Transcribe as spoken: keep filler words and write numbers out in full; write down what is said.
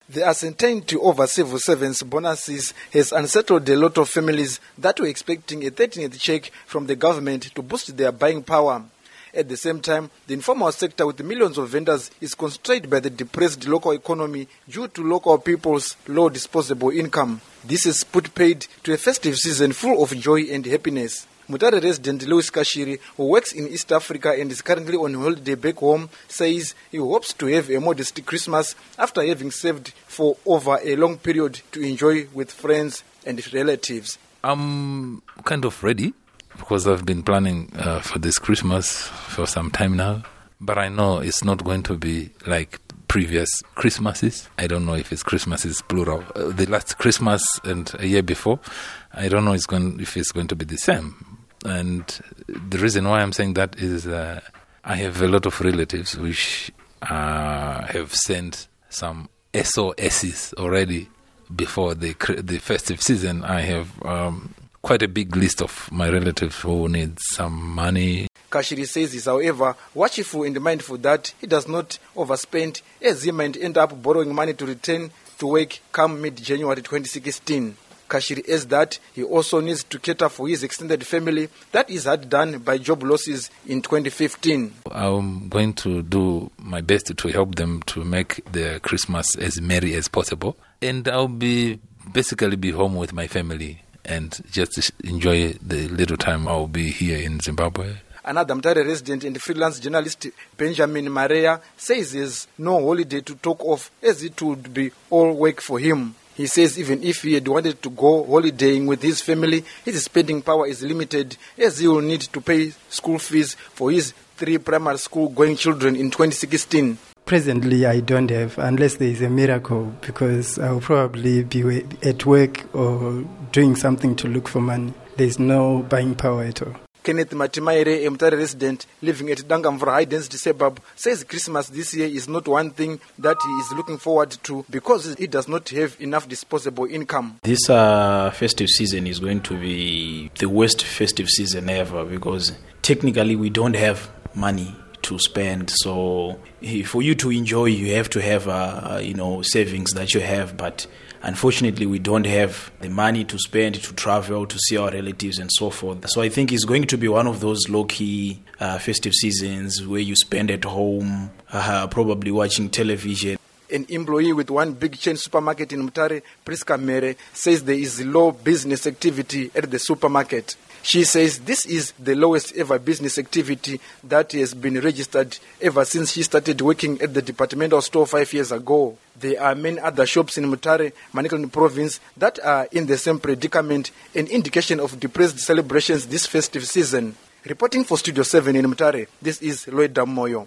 The uncertainty over civil servants' bonuses has unsettled a lot of families that were expecting a thirteenth check from the government to boost their buying power. At the same time, the informal sector with millions of vendors is constrained by the depressed local economy due to local people's low disposable income. This has put paid to a festive season full of joy and happiness. Mutare resident Louis Kashiri, who works in East Africa and is currently on holiday back home, says he hopes to have a modest Christmas after having saved for over a long period to enjoy with friends and relatives. I'm kind of ready because I've been planning uh, for this Christmas for some time now. But I know it's not going to be like previous Christmases. I don't know if it's Christmases plural. Uh, the last Christmas and a year before, I don't know it's going, if it's going to be the same. And the reason why I'm saying that is uh, I have a lot of relatives which uh, have sent some S O Ss already before the the festive season. I have um, quite a big list of my relatives who need some money. Kashiri says he's, however, watchful and mindful that he does not overspend, as he might end up borrowing money to return to work come mid-January twenty sixteen. Kashiri adds that he also needs to cater for his extended family that is hard done by job losses in twenty fifteen. I'm going to do my best to help them to make their Christmas as merry as possible. And I'll be basically be home with my family and just enjoy the little time I'll be here in Zimbabwe. Another Mutare resident and freelance journalist, Benjamin Maria, says there's no holiday to talk of as it would be all work for him. He says even if he had wanted to go holidaying with his family, his spending power is limited as he will need to pay school fees for his three primary school going children in twenty sixteen. Presently, I don't have, unless there is a miracle, because I'll probably be at work or doing something to look for money. There's no buying power at all. Kenneth Matimaire, a Mutare resident living at Dangamvura High Density Suburb, says Christmas this year is not one thing that he is looking forward to because he does not have enough disposable income. This uh, festive season is going to be the worst festive season ever because technically we don't have money to spend. So for you to enjoy, you have to have uh, you know savings that you have, but unfortunately, we don't have the money to spend to travel, to see our relatives and so forth. So I think it's going to be one of those low-key uh, festive seasons where you spend at home, uh, probably watching television. An employee with one big chain supermarket in Mutare, Priska Mere, says there is low business activity at the supermarket. She says this is the lowest ever business activity that has been registered ever since she started working at the departmental store five years ago. There are many other shops in Mutare, Manicaland province that are in the same predicament, an indication of depressed celebrations this festive season. Reporting for Studio seven in Mutare, this is Lloyd Damoyo.